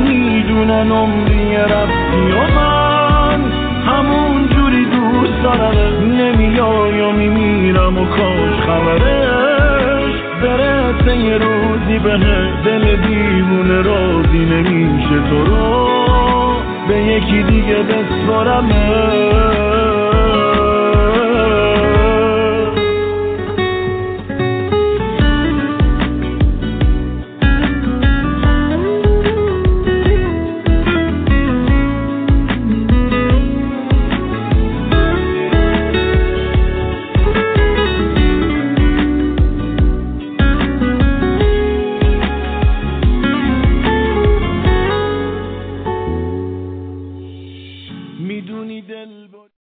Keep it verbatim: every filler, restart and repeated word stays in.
میدونن عمری رفتی و من همون جوری دوست دارم، نمیای و میمیرم و کاش خبرش برسه یه روزی بهه. دل دیوونه راضی نمیشه تو رو به یکی دیگه بسپارمه.